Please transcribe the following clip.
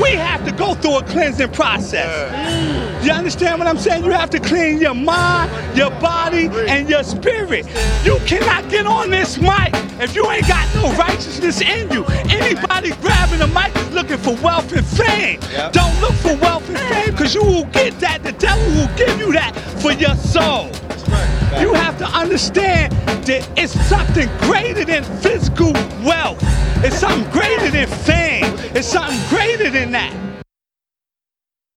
we have to go through a cleansing process. You understand what I'm saying? You have to clean your mind, your body, and your spirit. You cannot get on this mic if you ain't got no righteousness in you. Anybody grabbing a mic is looking for wealth and fame. Don't look for wealth and fame, because you will get that. The devil will give you that for your soul. You have to understand that it's something greater than physical wealth. It's something greater than fame. It's something greater than that.